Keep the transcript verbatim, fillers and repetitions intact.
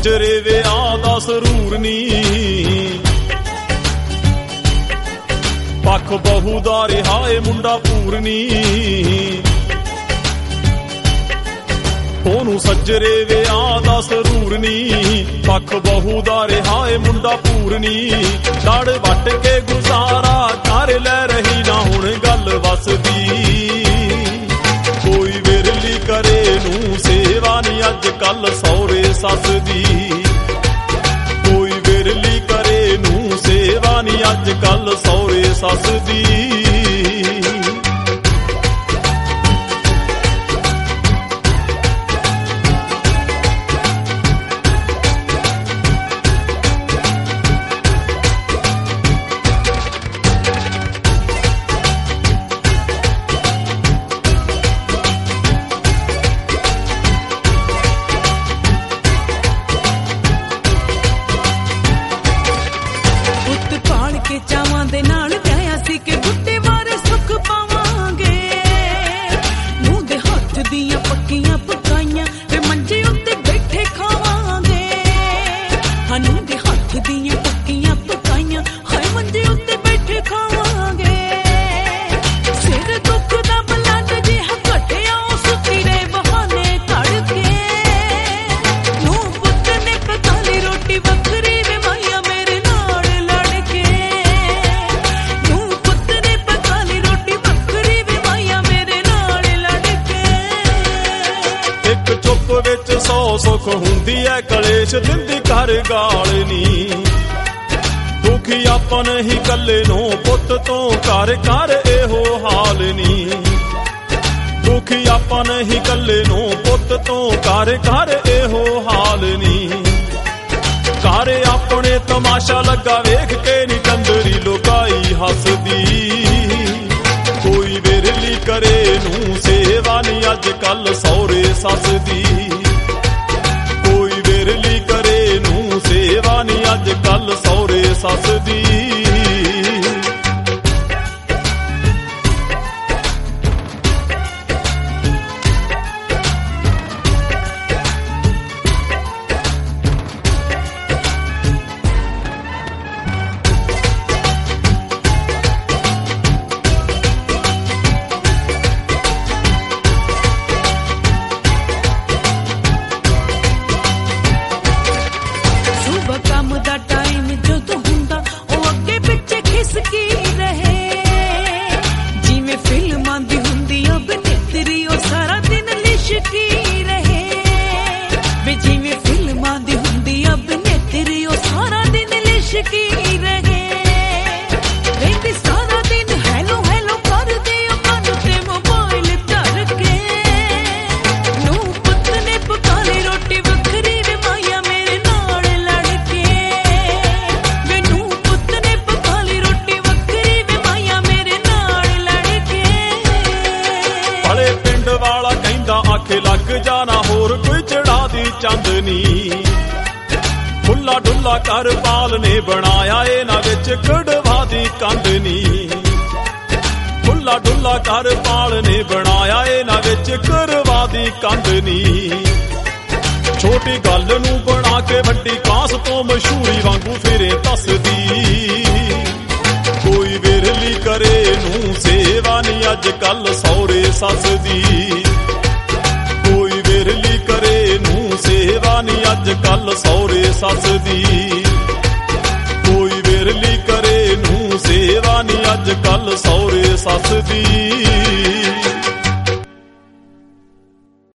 ਸੱਜਰੇ ਵਿਆਹ ਦਾ ਸਰੂਰ ਨੀ, ਪੱਖ ਬਹੂ ਦਾ ਰਿਹਾ ਏ ਮੁੰਡਾ ਪੂਰਨੀ। ਉਹਨੂੰ ਸੱਜਰੇ ਵਿਆਹ ਦਾ ਸਰੂਰ ਨੀ, ਪੱਖ ਬਹੂ ਦਾ ਰਿਹਾ ਏ ਮੁੰਡਾ ਪੂਰਨੀ। ਲੜ ਵੱਟ ਕੇ ਗੁਜ਼ਾਰਾ ਕਰ ਲੈ ਰਹੀ ਨਾ ਹੁਣ ਗੱਲ ਵਸਦੀ, ਕੋਈ ਵਿਰਲੀ ਕਰੇ ਨੂੰ ਸੇਵਾ ਨੀ ਅੱਜ ਕੱਲ ਸਹੁਰੇ ਸੱਸ ਦੀ। ਕੋਈ ਵਿਰਲੀ ਕਰੇ ਨੂੰ ਸੇਵਾ ਨੀ ਅੱਜ ਕੱਲ ਸਹੁਰੇ ਸੱਸ ਦੀ। ਚਾਵਾਂ ਦੇ ਨਾਲ ਵਿਆਹਿਆ ਸੀ ਕਿ ਬੁੱਢੇ ਵਾਰੇ ਸੁੱਖ ਪਾਵਾਂਗੇ। ਨੂੰਹ ਦੇ ਹੱਥ ਦੀਆਂ ਪੱਕੀਆਂ ਪਕਾਈਆਂ ਤੇ ਮੰਜੇ ਉੱਤੇ ਬੈਠੇ ਖਾਵਾਂਗੇ। ਹਾਂ ਨੂੰਹ ਦੇ ਹੱਥ ਦੀਆਂ ਪੱਕੀਆਂ ਪਕਾਈਆਂ ਹਾਏ ਮੰਜੇ ਉੱਤੇ ਬੈਠੇ ਖਾਵਾਂਗੇ। ਸਿਰ ਦੁੱਖ ਦਾ ਬਲੱਡ ਜਿਹਾ ਘਟਿਆ ਉਹ ਸੁੱਤੀ ਰਹੇ ਬਹਾਨੇ ਘੜ ਕੇ। ਨੂੰਹ ਪੁੱਤ ਨੇ ਪਕਾ ਲਈ ਰੋਟੀ ਵੱਖਰੀ ਵੇ ਮਾਈਆ ਮੇਰੇ ਨਾਲ ਲੜ ਕੇ। ਵਿੱਚ ਸੌ ਸੁੱਖ ਹੁੰਦੀ ਐ ਕਲੇਸ਼ ਦਿੰਦੀ ਘਰ ਗਾਲ ਨੀ। ਦੁਖੀ ਆਪਾਂ ਨਹੀਂ ਕੱਲੇ ਨੂੰ ਪੁੱਤ ਤੋਂ ਘਰ ਘਰ ਇਹੋ ਹਾਲ ਨੀ। ਦੁਖੀ ਆਪਾਂ ਨਹੀਂ ਕੱਲੇ ਨੂੰ ਪੁੱਤ ਤੋਂ ਘਰ ਘਰ ਇਹੋ ਹਾਲ ਨੀ। ਘਰ ਆਪਣੇ ਤਮਾਸ਼ਾ ਲੱਗਾ ਵੇਖ ਕੇ ਨੀ ਕੰਦਰੀ ਲੋਕਾਈ ਹੱਸਦੀ। ਕੋਈ ਵਿਰਲੀ ਕਰੇ ਨੂੰ ਸੇਵਾ ਨੀ ਅੱਜ ਕੱਲ ਸਹੁਰੇ ਸੱਸ ਦੀ। ਕੋਈ ਵਿਰਲੀ ਕਰੇ ਨੂੰ ਸੇਵਾ ਨੀ ਅੱਜ ਕੱਲ ਸਹੁਰੇ ਸੱਸ ਦੀ। ਕੰਮ ਦਾ ਟਾਈਮ ਜਦੋਂ ਹੁੰਦਾ ਉਹ ਅੱਗੇ ਪਿੱਛੇ ਖਿਸਕੀ ਰਹੇ। ਜਿਵੇਂ ਫਿਲਮਾਂ ਦੀ ਹੁੰਦੀ ਅਭਿਨੇਤਰੀ ਉਹ ਸਾਰਾ ਦਿਨ ਲਿਸ਼ਕੀ ਰਹੇ। ਵੇ ਜਿਵੇਂ ਫਿਲਮਾਂ ਦੀ ਹੁੰਦੀ ਅਭਿਨੇਤਰੀ ਉਹ ਸਾਰਾ ਦਿਨ ਲਿਸ਼ਕੀ ਰਹੇ। ਰਹਿੰਦੀ ਸਾਰਾ ਦਿਨ ਹੈਲੋ ਹੈਲੋ ਕਰਦੇ ਉਹ ਕੰਨ ਤੇ ਮੋਬਾਈਲ ਧਰ ਕੇ। ਨੂੰਹ ਪੁੱਤ ਨੇ ਪਕਾ ਲਈ ਰੋਟੀ ਵੱਖਰੀ ਵੇ ਮਾਈਆ ਮੇਰੇ ਨਾਲ ਲੜ ਕੇ। ਵੇ ਨੂੰਹ ਪੁੱਤ ਨੇ ਪਕਾ ਲਈ ਰੋਟੀ ਵੱਖਰੀ ਵੇ ਮਾਈਆ ਮੇਰੇ ਨਾਲ ਲੜ ਕੇ। ਭਲੇ ਪਿੰਡ ਵਾਲਾ ਕਹਿੰਦਾ ਆਖੇ ਲੱਗ ਜਾਣਾ ਹੋਰ ਕੋਈ ਚੜਾ ਦੀ ਚਾਂਦਨੀ। ਖੁੱਲਾ ਡੁੱਲਾ ਘਰ ਪਾਲ ਨੇ ਬਣਾਇਆ ਇਹਨਾਂ ਵਿੱਚ ਕੜਵਾ ਦੀ ਕੰਧ ਨੀ। ਖੁੱਲਾ ਡੁੱਲਾ ਘਰ ਪਾਲ ਨੇ ਬਣਾਇਆ ਇਹਨਾਂ ਵਿੱਚ ਕਰਵਾ ਦੀ ਕੰਧ ਨੀ। ਛੋਟੀ ਗੱਲ ਨੂੰ ਬਣਾ ਕੇ ਵੱਡੀ ਕਾਸ ਤੋਂ ਮਸ਼ਹੂਰੀ ਵਾਂਗੂ ਫਿਰੇ ਦੱਸਦੀ। ਕੋਈ ਵਿਰਲੀ ਕਰੇ ਨੂੰ ਸੇਵਾ ਨੀ ਅੱਜ ਕੱਲ ਸਹੁਰੇ ਸੱਸ ਦੀ। ਕੋਈ ਵਿਰਲੀ ਕਰੇ ਨੂੰ ਸੇਵਾ ਨੀ ਅੱਜ ਕੱਲ ਸਹੁਰੇ ਸੱਸ ਦੀ। ਕੋਈ ਵਿਰਲੀ ਕਰੇ ਨੂੰ ਸੇਵਾ ਨੀ ਅੱਜ ਕੱਲ ਸਹੁਰੇ ਸੱਸ ਦੀ।